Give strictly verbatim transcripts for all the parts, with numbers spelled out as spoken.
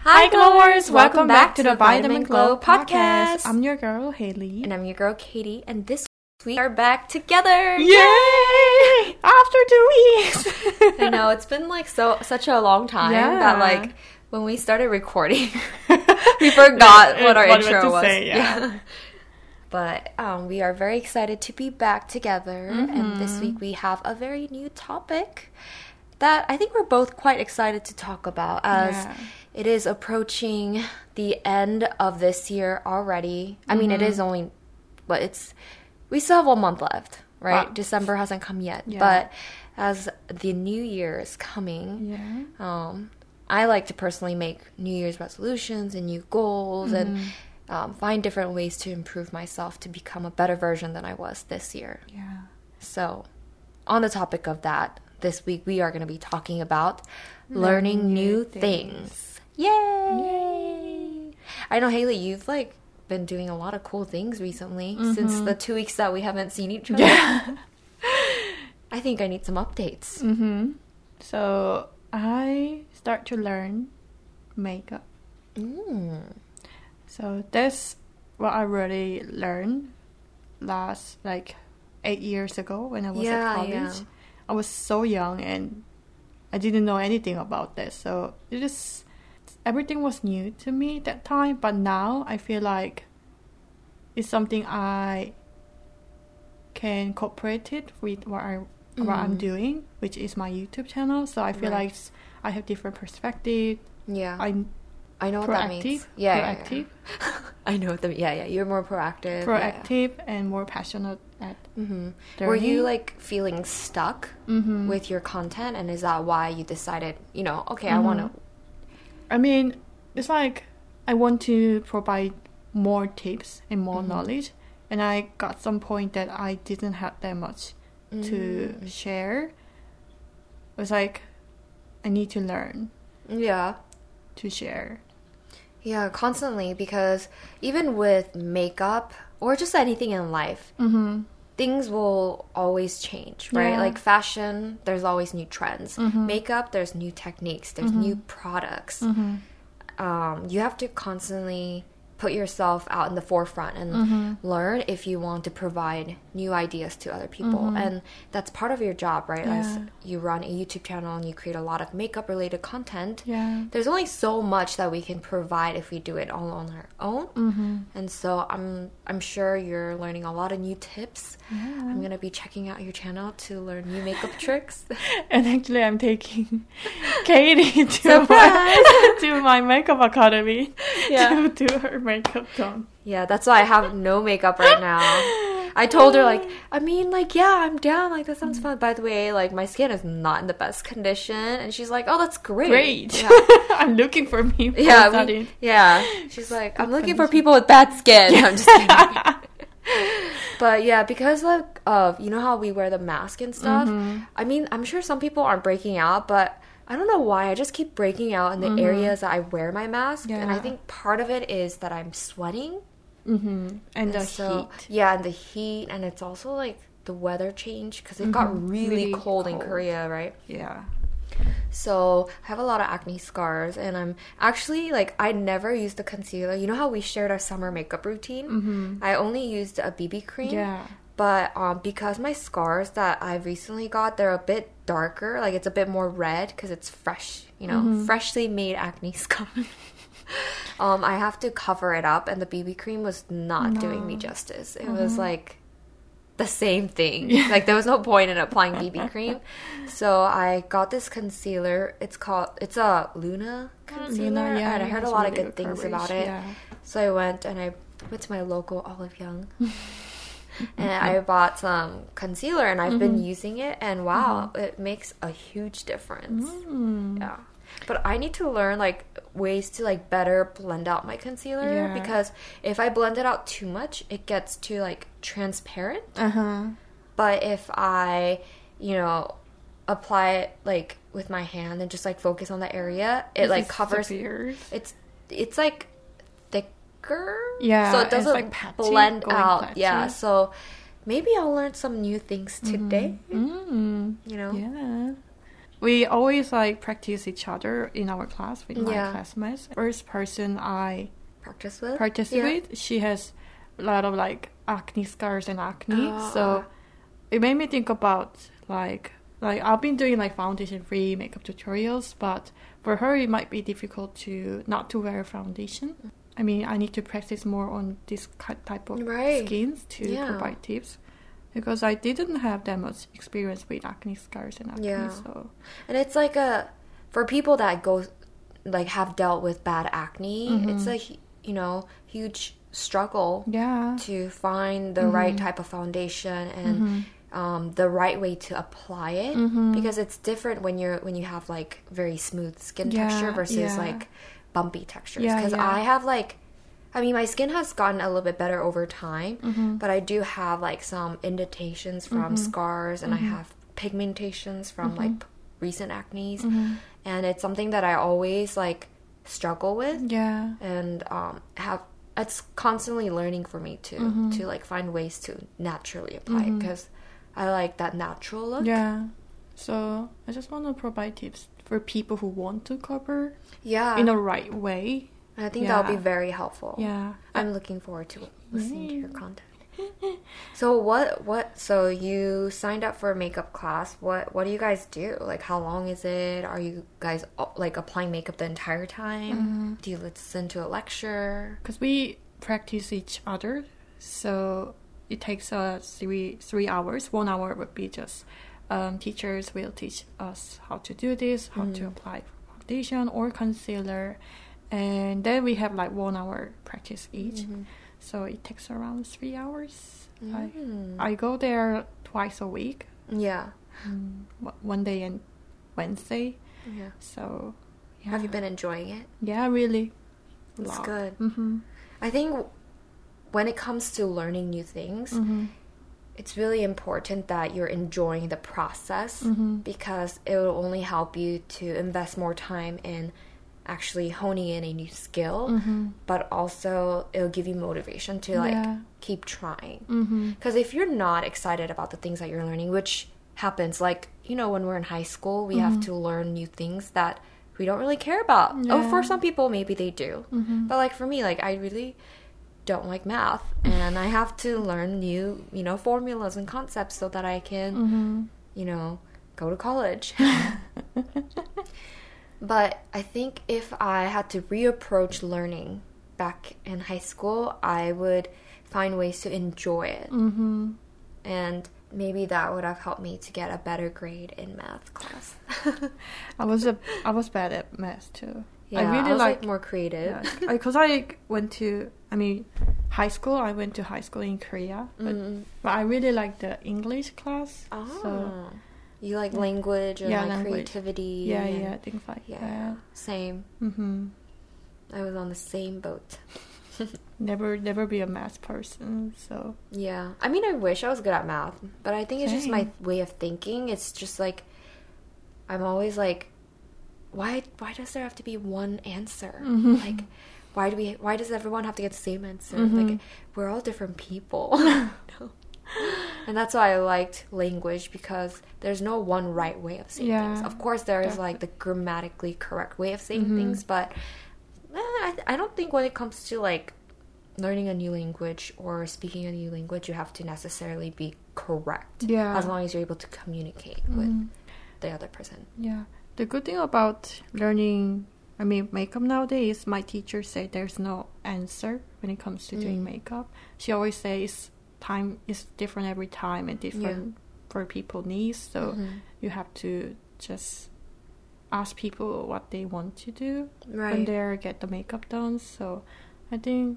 Hi, Glowers! Welcome back to the Vitamin Glow podcast. I'm your girl, Haley. And I'm your girl, Katie. And this week we are back together. Yay! After two weeks. I know, it's been like so such a long time yeah. that like when we started recording, we forgot what our what intro was. Say, yeah. yeah. But um, we are very excited to be back together. Mm-hmm. And this week we have a very new topic that I think we're both quite excited to talk about as yeah. it is approaching the end of this year already. I mean, mm-hmm. it is only, but it's, we still have one month left, right? Wow. December hasn't come yet. Yeah. But as the new year is coming, yeah. um, I like to personally make New Year's resolutions and new goals mm-hmm. and um, find different ways to improve myself to become a better version than I was this year. Yeah. So, on the topic of that, this week we are going to be talking about learning, learning new things. things. Yay! Yay! I know, Haley, you've like been doing a lot of cool things recently mm-hmm. since the two weeks that we haven't seen each other. Yeah. I think I need some updates. Mm-hmm. So I start to learn makeup. Mm. So that's what I really learned last like eight years ago when I was yeah, at college. Yeah. I was so young and I didn't know anything about this. So it just, everything was new to me at that time. But now I feel like it's something I can cooperate it with what, I, mm-hmm. what I'm doing, which is my YouTube channel. So I feel right. like I have different perspective. Yeah. I'm I know what proactive, that means. Yeah, proactive. Yeah, yeah. I know what the, yeah, yeah. You're more proactive. Proactive yeah. and more passionate at mm-hmm. Were you like feeling stuck mm-hmm. with your content? And is that why you decided, you know, okay, mm-hmm. I want to... I mean, it's like I want to provide more tips and more mm-hmm. knowledge. And I got some point that I didn't have that much mm-hmm. to share. It was like, I need to learn. Yeah. To share. Yeah, constantly, because even with makeup or just anything in life, mm-hmm. things will always change, right? Yeah. Like fashion, there's always new trends. Mm-hmm. Makeup, there's new techniques, there's mm-hmm. new products. Mm-hmm. Um, you have to constantly put yourself out in the forefront and mm-hmm. learn if you want to provide new ideas to other people. Mm-hmm. And that's part of your job, right? Yeah. As you run a YouTube channel and you create a lot of makeup related content, yeah. there's only so much that we can provide if we do it all on our own. Mm-hmm. And so I'm I'm sure you're learning a lot of new tips. Yeah. I'm gonna be checking out your channel to learn new makeup tricks. And actually I'm taking Katie to my, to my makeup academy yeah. to do her makeup done. Yeah, that's why I have no makeup right now. I told her, like, I mean, like, yeah, I'm down. Like, that sounds fun. By the way, like, my skin is not in the best condition. And she's like, oh, that's great. Great. Yeah. I'm looking for people. Yeah, we, yeah. She's like, I'm looking for people with bad skin. I'm just kidding. But, yeah, because, like, of, you know how we wear the mask and stuff? Mm-hmm. I mean, I'm sure some people aren't breaking out, but I don't know why. I just keep breaking out in the mm-hmm. areas that I wear my mask. Yeah. And I think part of it is that I'm sweating. Mm-hmm. And, and the so, heat. Yeah, and the heat. And it's also, like, the weather change. Because it mm-hmm. got really, really cold, cold in Korea, right? Yeah. So, I have a lot of acne scars. And I'm actually, like, I never used a concealer. You know how we shared our summer makeup routine? Mm-hmm. I only used a B B cream. Yeah. But um, because my scars that I've recently got, they're a bit darker. Like, it's a bit more red because it's fresh, you know, mm-hmm. freshly made acne scar. um, I have to cover it up, and the B B cream was not no. doing me justice. It mm-hmm. was, like, the same thing. Like, there was no point in applying B B cream. So I got this concealer. It's called, it's a Luna concealer. Luna, yeah, and I heard a lot of good things coverage, about it. Yeah. So I went and I went to my local Olive Young. And I bought some concealer, and I've mm-hmm. been using it, and wow, mm-hmm. it makes a huge difference. Mm. Yeah. But I need to learn, like, ways to, like, better blend out my concealer, yeah. because if I blend it out too much, it gets too, like, transparent. Uh-huh. But if I, you know, apply it, like, with my hand and just, like, focus on the area, it, this like, covers... Severe. It's, it's, like... Yeah, so it doesn't like patchy, blend out. patchy. Yeah, so maybe I'll learn some new things today. Mm-hmm. Mm-hmm. You know? Yeah. we always like practice each other in our class with my Yeah. classmates. First person I Practice with? practice Yeah. with, she has a lot of like acne scars and acne. Oh. So it made me think about like like I've been doing like foundation free makeup tutorials, but for her it might be difficult to not to wear foundation. I mean, I need to practice more on this ki- type of Right. skins to Yeah. provide tips, because I didn't have that much experience with acne scars and acne. Yeah. So And it's like a, for people that go, like have dealt with bad acne, Mhm. it's a, hu- you know, huge struggle yeah, to find the Mhm. right type of foundation and Mhm. um, the right way to apply it, Mhm. because it's different when you're when you have like very smooth skin Yeah, texture versus yeah. like bumpy textures. Yeah, Because yeah. I have like, I mean, my skin has gotten a little bit better over time, Mhm. but I do have like some indentations from Mhm. scars, and Mhm. I have pigmentations from Mhm. like recent acnes, Mhm. and it's something that I always like struggle with, yeah, and um, have. It's constantly learning for me too, Mhm. to like find ways to naturally apply it, Mhm. because I like that natural look. yeah. So I just want to provide tips for people who want to cover Yeah. in a right way. I think Yeah. that'll be very helpful. Yeah. I'm looking forward to listening to your Yay. content. So what what so you signed up for a makeup class. What what do you guys do? Like, how long is it? Are you guys uh, like applying makeup the entire time? Mhm. Do you listen to a lecture? Because we practice each other, so it takes us three three hours. One hour would be just um, teachers will teach us how to do this, how to Mhm. apply foundation or concealer, and then we have like one hour practice each. Mhm. So it takes around three hours. Mm. I I go there twice a week, Yeah. mm, w- one day and Wednesday. Yeah. So yeah. Have you been enjoying it? Yeah, really. That's Lot. good. Mm-hmm. I think when it comes to learning new things, Mm-hmm. it's really important that you're enjoying the process, Mm-hmm. because it will only help you to invest more time in actually honing in a new skill, Mm-hmm. but also it'll give you motivation to like Yeah. keep trying. Mm-hmm. Because if you're not excited about the things that you're learning, which happens, like, you know, when we're in high school, we have Mhm. to learn new things that we don't really care about. Oh, Yeah. for some people, maybe they do. Mm-hmm. But like for me, like I really don't like math, and I have to learn new, you know, formulas and concepts so that I can, Mm-hmm. you know, go to college. But I think if I had to reapproach learning back in high school, I would find ways to enjoy it. Mm-hmm. And maybe that would have helped me to get a better grade in math class. I was a I was bad at math too. Yeah, I really was like, like more creative. because I went to I mean high school. I went to high school in Korea, but, Mm. but I really like the English class. Oh. So You like language and Yeah, like language. creativity. yeah, and- yeah, things like Yeah, that. same. Mm-hmm. I was on the same boat. Never, never be a math person. So Yeah. I mean, I wish I was good at math, but I think it's just my Same. way of thinking. It's just like, I'm always like, why why does there have to be one answer? Mhm. Like, why do we why does everyone have to get the same answer? Mhm. Like, we're all different people. No. And that's why I liked language, because there's no one right way of saying Yeah, things. Of course, there is like the grammatically correct way of saying Mhm. things, but eh, I, I don't think when it comes to like learning a new language or speaking a new language, you have to necessarily be correct. Yeah. As long as you're able to communicate with Mhm. the other person. yeah, the good thing about learning, I mean, makeup nowadays, my teacher said there's no answer when it comes to doing Mm. makeup. She always says time is different every time and different for people needs. So Mhm. you have to just ask people what they want to do when Right. they get the makeup done. So I think,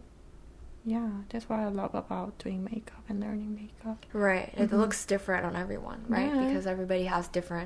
yeah, that's what I love about doing makeup and learning makeup. Right. It Mhm. looks different on everyone, right? Yeah. Because everybody has different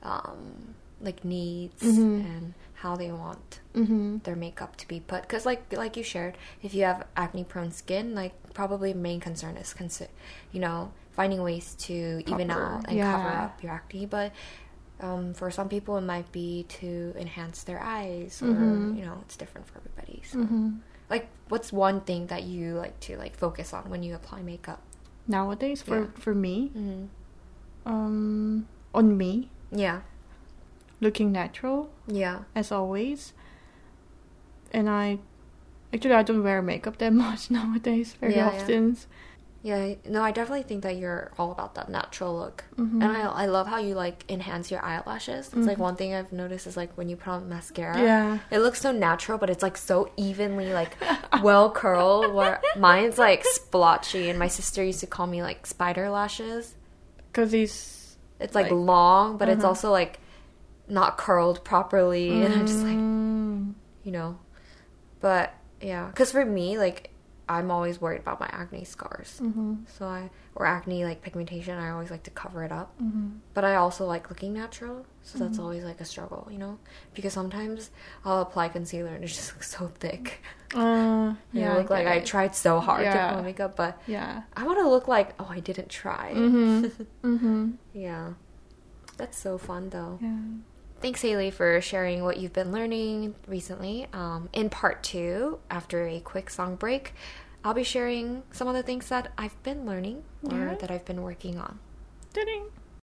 um, like needs Mhm. and how they want Mm-hmm. their makeup to be put. Because like like you shared, if you have acne prone skin, like probably main concern is consi- you know, finding ways to even Cover. out and Yeah. cover up your acne. But um, for some people, it might be to enhance their eyes, or Mhm. you know, it's different for everybody. So, Mm-hmm. like, what's one thing that you like to like focus on when you apply makeup? Nowadays, for, Yeah. for me, Mm-hmm. um, on me, Yeah. looking natural. Yeah. As always. And I actually I don't wear makeup that much nowadays very yeah, often. Yeah. yeah, no, I definitely think that you're all about that natural look. Mm-hmm. And I I love how you like enhance your eyelashes. It's mm-hmm. like one thing I've noticed is like when you put on mascara, yeah, it looks so natural, but it's like so evenly like well curled. Where mine's like splotchy, and my sister used to call me like spider lashes because it's it's like, like long, but uh-huh. it's also like not curled properly, mm. and I'm just like, you know, but yeah, because for me, like, I'm always worried about my acne scars. Mm-hmm. So I, or acne, like, pigmentation, I always like to cover it up. Mm-hmm. But I also like looking natural, so mm-hmm. that's always, like, a struggle, you know? Because sometimes I'll apply concealer and it just looks so thick. Uh, yeah, I look I like I tried so hard yeah. to put on makeup, but yeah. I want to look like, oh, I didn't try. Mm-hmm. mm-hmm. Yeah. That's so fun, though. Yeah. Thanks, Haley, for sharing what you've been learning recently. Um, in part two, after a quick song break, I'll be sharing some of the things that I've been learning or yeah. that I've been working on. Ding.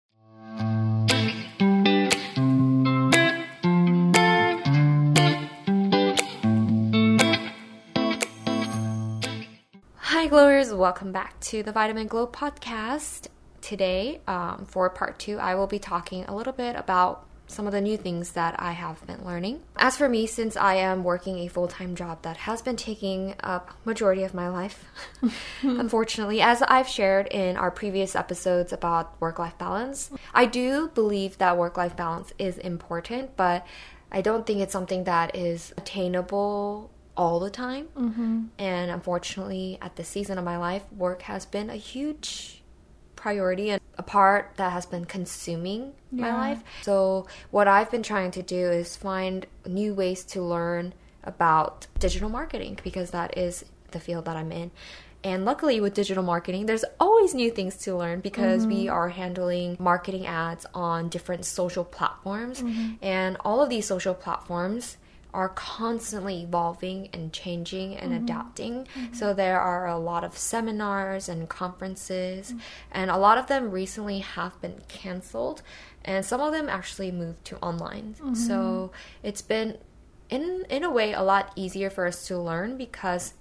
Hi, Glowers. Welcome back to the Vitamin Glow podcast. Today, um, for part two, I will be talking a little bit about some of the new things that I have been learning. As for me, since I am working a full-time job that has been taking up majority of my life, unfortunately, as I've shared in our previous episodes about work-life balance, I do believe that work-life balance is important, but I don't think it's something that is attainable all the time. Mm-hmm. And unfortunately, at this season of my life, work has been a huge priority and a part that has been consuming yeah. my life. So what I've been trying to do is find new ways to learn about digital marketing, because that is the field that I'm in. And luckily with digital marketing, there's always new things to learn, because mm-hmm. we are handling marketing ads on different social platforms. Mm-hmm. And all of these social platforms are constantly evolving and changing and mm-hmm. adapting. Mm-hmm. So there are a lot of seminars and conferences, mm-hmm. and a lot of them recently have been canceled, and some of them actually moved to online. Mm-hmm. So it's been, in in a way, a lot easier for us to learn, because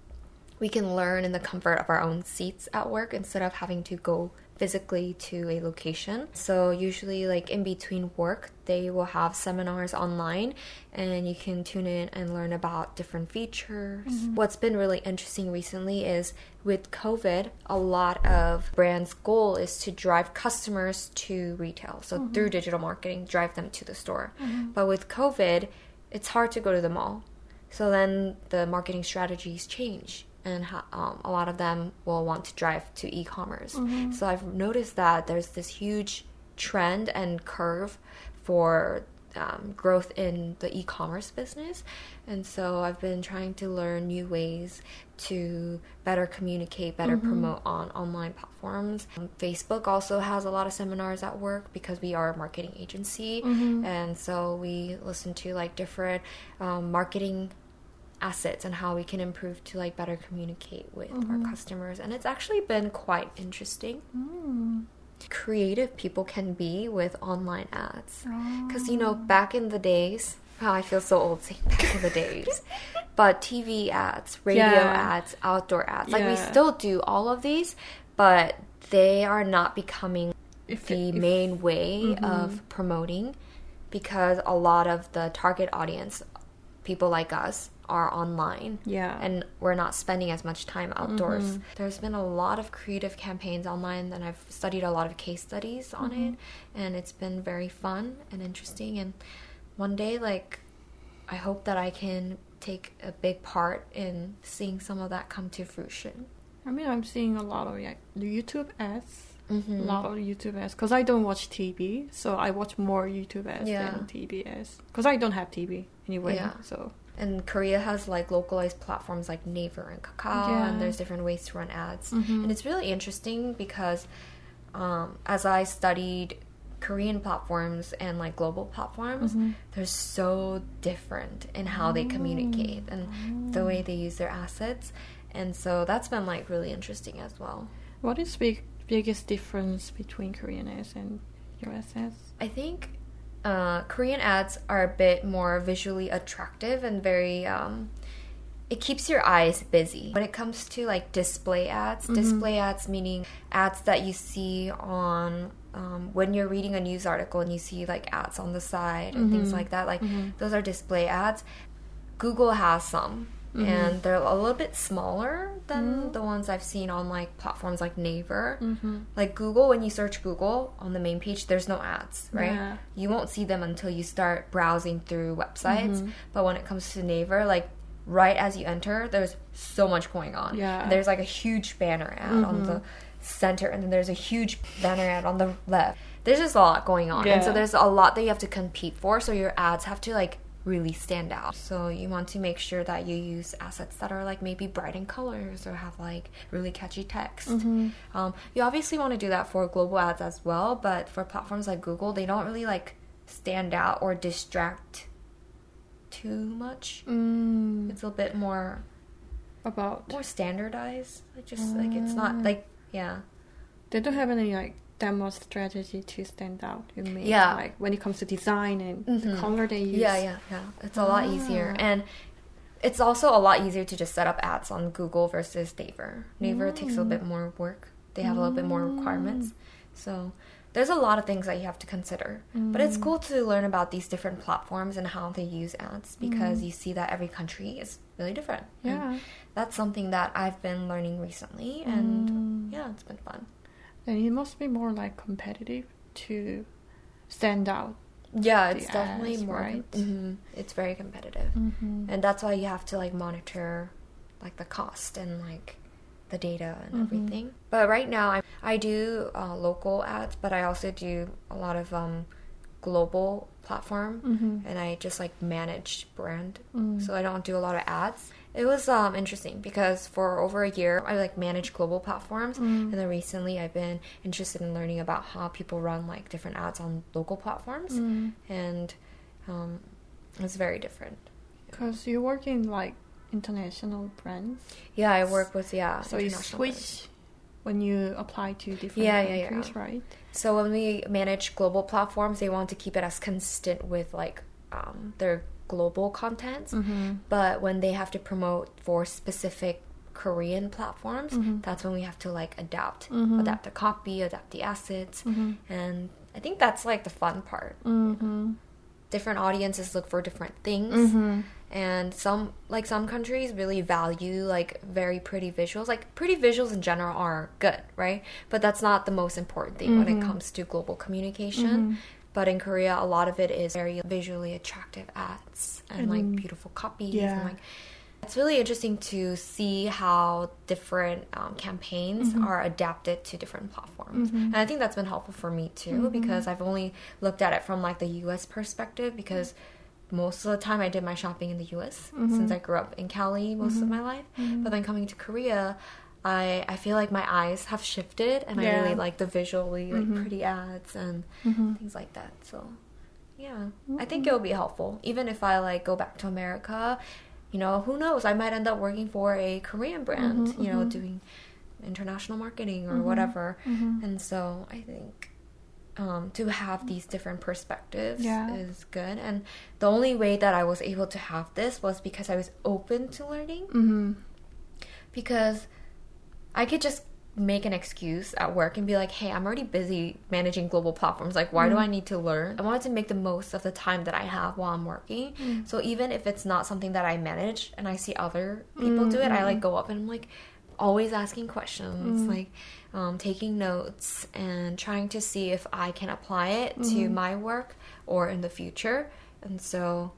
we can learn in the comfort of our own seats at work instead of having to go physically to a location. So usually, like, in between work, they will have seminars online, and you can tune in and learn about different features. Mm-hmm. What's been really interesting recently is with COVID, a lot of brands' goal is to drive customers to retail. So mm-hmm. through digital marketing, drive them to the store. Mm-hmm. But with COVID, it's hard to go to the mall. So then the marketing strategies change, and um, a lot of them will want to drive to e-commerce. Mm-hmm. So I've noticed that there's this huge trend and curve for um, growth in the e-commerce business. And so I've been trying to learn new ways to better communicate, better mm-hmm. promote on online platforms. Um, Facebook also has a lot of seminars at work, because we are a marketing agency. Mm-hmm. And so we listen to like different um, marketing assets and how we can improve to like better communicate with mm-hmm. our customers. And it's actually been quite interesting. Mm. Creative people can be with online ads, because oh. you know, back in the days, oh, I feel so old saying back in the days, but T V ads, radio yeah. ads, outdoor ads, like yeah. we still do all of these, but they are not becoming if the it, if, main way mm-hmm. of promoting, because a lot of the target audience, people like us, are online, yeah, and we're not spending as much time outdoors. Mm-hmm. There's been a lot of creative campaigns online, and I've studied a lot of case studies on mm-hmm. it, and it's been very fun and interesting. And one day, like, I hope that I can take a big part in seeing some of that come to fruition. I mean, I'm seeing a lot of like YouTube ads. Mm-hmm. A lot of YouTube ads, because I don't watch T V, so I watch more YouTube ads yeah. than T V ads, because I don't have T V anyway. Yeah. So. And Korea has like localized platforms like Naver and Kakao, yeah. and there's different ways to run ads. Mm-hmm. And it's really interesting because um, as I studied Korean platforms and like global platforms, mm-hmm. they're so different in how they communicate and oh. the way they use their assets. And so that's been like really interesting as well. What is the big, biggest difference between Korean ads and U S ads? I think uh, Korean ads are a bit more visually attractive and very, um, it keeps your eyes busy. When it comes to like display ads, mm-hmm. display ads meaning ads that you see on, um, when you're reading a news article and you see like ads on the side and mm-hmm. things like that, like mm-hmm. those are display ads. Google has some. Mm-hmm. And they're a little bit smaller than mm-hmm. the ones I've seen on like platforms like Naver. Mm-hmm. Like Google, when you search Google on the main page, there's no ads, right? Yeah. You won't see them until you start browsing through websites. Mm-hmm. But when it comes to Naver, like right as you enter, there's so much going on. Yeah. There's like a huge banner ad mm-hmm. on the center, and then there's a huge banner ad on the left. There's just a lot going on. Yeah. And so there's a lot that you have to compete for. So your ads have to like really stand out. So you want to make sure that you use assets that are like maybe bright in colors or have like really catchy text. Mm-hmm. Um, you obviously want to do that for global ads as well, but for platforms like Google, they don't really like stand out or distract too much. Mm. It's a bit more about more standardized. Like just mm. like it's not like yeah. They don't have any like demo strategy to stand out, you mean? Yeah. Like when it comes to design and mm-hmm. the color they use. Yeah, yeah, yeah. It's a ah. lot easier. And it's also a lot easier to just set up ads on Google versus Naver. Naver mm. takes a little bit more work. They have mm. a little bit more requirements. So there's a lot of things that you have to consider. Mm. But it's cool to learn about these different platforms and how they use ads because mm. you see that every country is really different. Yeah. And that's something that I've been learning recently. And mm. yeah, it's been fun. And it must be more like competitive to stand out. Yeah, it's definitely ads, more. Right? Mm-hmm. It's very competitive, mm-hmm. and that's why you have to like monitor, like the cost and like the data and mm-hmm. everything. But right now, I I do uh, local ads, but I also do a lot of um, global platform, mm-hmm. and I just like manage brand, mm. so I don't do a lot of ads. It was um, interesting because for over a year, I like managed global platforms. Mm. And then recently I've been interested in learning about how people run like different ads on local platforms. Mm. And um, it's very different. Because you work in like international brands. Yeah, I work with, yeah. So you switch brands. When you apply to different yeah, countries, yeah, yeah. right? So when we manage global platforms, they want to keep it as consistent with like um, their global content, mm-hmm. but when they have to promote for specific Korean platforms, mm-hmm. that's when we have to like adapt mm-hmm. adapt the copy, adapt the assets, mm-hmm. and I think that's like the fun part. Mm-hmm. Different audiences look for different things, mm-hmm. and some like some countries really value like very pretty visuals. Like pretty visuals in general are good, right? But that's not the most important thing mm-hmm. when it comes to global communication. Mm-hmm. But in Korea, a lot of it is very visually attractive ads and, and like beautiful copies. Yeah. And, like, it's really interesting to see how different um, campaigns mm-hmm. are adapted to different platforms. Mm-hmm. And I think that's been helpful for me too, mm-hmm. because I've only looked at it from like the U S perspective, because most of the time I did my shopping in the U S mm-hmm. since I grew up in Cali most mm-hmm. of my life. Mm-hmm. But then coming to Korea, I, I feel like my eyes have shifted, and yeah. I really like the visually like mm-hmm. pretty ads and mm-hmm. things like that. So yeah, mm-hmm. I think it will be helpful. Even if I like go back to America, you know, who knows? I might end up working for a Korean brand, mm-hmm, you know, mm-hmm. doing international marketing or mm-hmm, whatever. Mm-hmm. And so I think um, to have these different perspectives yeah. is good. And the only way that I was able to have this was because I was open to learning. Mm-hmm. Because I could just make an excuse at work and be like, hey, I'm already busy managing global platforms. Like, why mm. do I need to learn? I wanted to make the most of the time that I have while I'm working. Mm. So even if it's not something that I manage and I see other people mm-hmm. do it, I like go up and I'm like always asking questions, mm. like um, taking notes and trying to see if I can apply it mm. to my work or in the future. And so,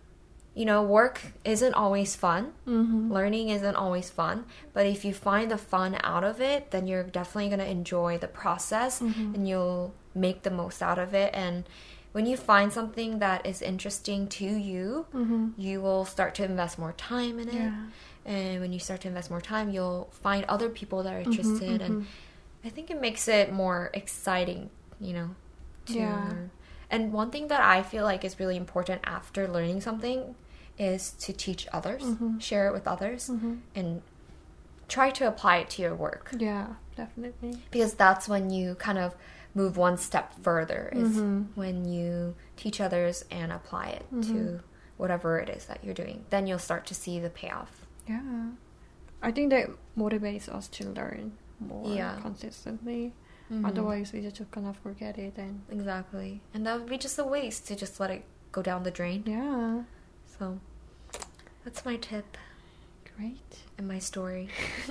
you know, work isn't always fun. Mm-hmm. Learning isn't always fun. But if you find the fun out of it, then you're definitely going to enjoy the process mm-hmm. and you'll make the most out of it. And when you find something that is interesting to you, mm-hmm. you will start to invest more time in it. Yeah. And when you start to invest more time, you'll find other people that are interested. Mm-hmm, mm-hmm. And I think it makes it more exciting, you know, to yeah. learn. And one thing that I feel like is really important after learning something is to teach others, mm-hmm. share it with others, mm-hmm. and try to apply it to your work. Yeah, definitely. Because that's when you kind of move one step further is mm-hmm. when you teach others and apply it mm-hmm. to whatever it is that you're doing. Then you'll start to see the payoff. Yeah. I think that motivates us to learn more yeah. consistently. Mm-hmm. Otherwise, we're just gonna forget it. And exactly. And that would be just a waste to just let it go down the drain. Yeah. So that's my tip. Great. And my story.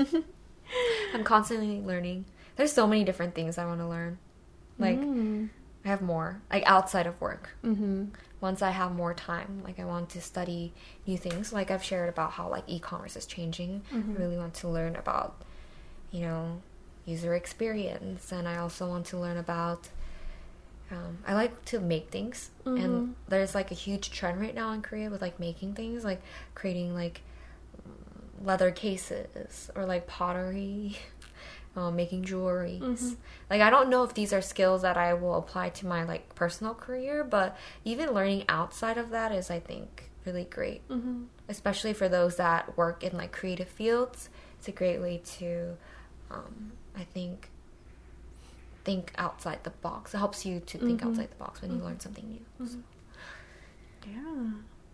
I'm constantly learning. There's so many different things I want to learn. Like, mm. I have more. Like, outside of work. Mm-hmm. Once I have more time, like, I want to study new things. Like, I've shared about how, like, e-commerce is changing. Mm-hmm. I really want to learn about, you know, user experience. And I also want to learn about... Um, I like to make things. Mm-hmm. And there's, like, a huge trend right now in Korea with, like, making things. Like, creating, like... leather cases or like pottery, um, making jewelries. Mm-hmm. Like, I don't know if these are skills that I will apply to my like personal career, but even learning outside of that is, I think, really great. Mm-hmm. Especially for those that work in like creative fields. It's a great way to, um, I think, think outside the box. It helps you to think mm-hmm. outside the box when you mm-hmm. learn something new. Mm-hmm. So. Yeah,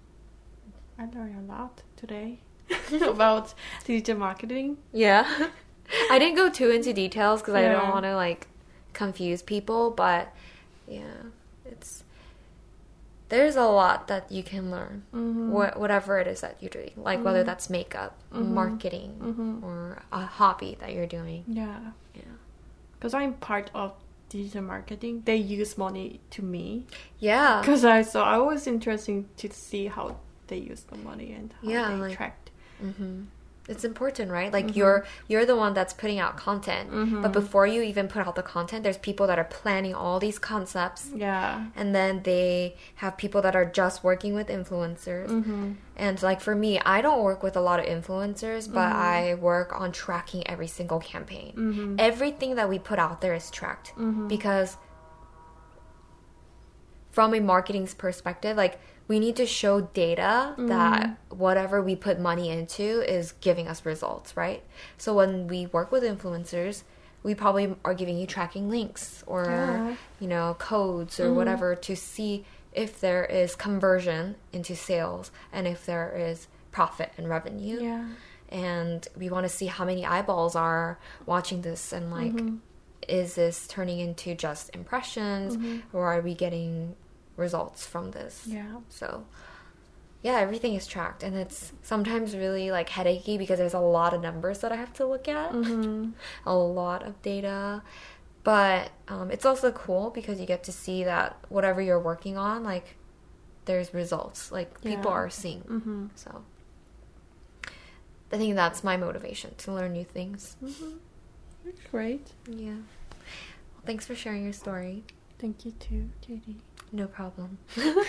I learned a lot today. About digital marketing. Yeah. I didn't go too into details because yeah. I don't want to like confuse people, but yeah, it's there's a lot that you can learn. Mm-hmm. Wh- whatever it is that you're doing, like mm-hmm. whether that's makeup, mm-hmm. marketing, mm-hmm. or a hobby that you're doing. Yeah. Yeah. Because I'm part of digital marketing. They use money to me. Yeah. Because I so I was interesting to see how they use the money and how yeah, they like, tracked. Mm-hmm. It's important, right? Like mm-hmm. you're you're the one that's putting out content, mm-hmm. but before you even put out the content, there's people that are planning all these concepts. Yeah. And then they have people that are just working with influencers. Mm-hmm. And like for me, I don't work with a lot of influencers, but mm-hmm. I work on tracking every single campaign. Mm-hmm. Everything that we put out there is tracked mm-hmm. because from a marketing's perspective, like we need to show data mm-hmm. that whatever we put money into is giving us results, right? So when we work with influencers, we probably are giving you tracking links or, yeah. you know, codes or mm-hmm. whatever to see if there is conversion into sales and if there is profit and revenue. Yeah. And we want to see how many eyeballs are watching this and like, mm-hmm. is this turning into just impressions mm-hmm. or are we getting results from this? Yeah. So yeah, everything is tracked and it's sometimes really like headachy because there's a lot of numbers that I have to look at. Mm-hmm. A lot of data. But um, it's also cool because you get to see that whatever you're working on, like there's results. Like yeah. people are seeing. Mm-hmm. So I think that's my motivation, to learn new things. Mm-hmm. That's great. Yeah. Well, thanks for sharing your story. Thank you too, J D. No problem.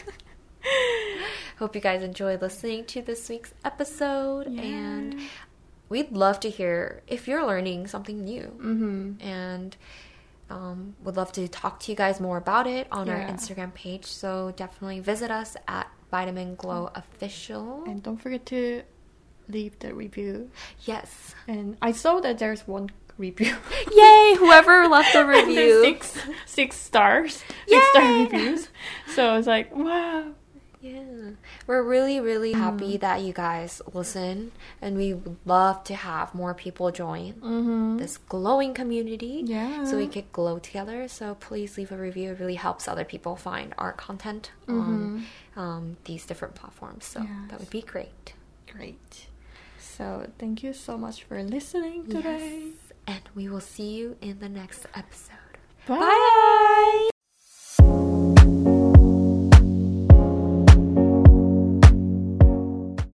Hope you guys enjoyed listening to this week's episode. Yeah. And we'd love to hear if you're learning something new. Mm-hmm. And um, would love to talk to you guys more about it on yeah. our Instagram page. So definitely visit us at Vitamin Glow Official. And don't forget to leave the review. Yes. And I saw that there's one review. Yay! Whoever left a review. six six stars. Yay! Six star reviews. So I was like, wow. Yeah. We're really, really mm. happy that you guys listen. And we would love to have more people join mm-hmm. this glowing community. Yeah. So we could glow together. So please leave a review. It really helps other people find our content mm-hmm. on um, these different platforms. So yes. that would be great. Great. So thank you so much for listening today. Yes. And we will see you in the next episode. Bye! Bye.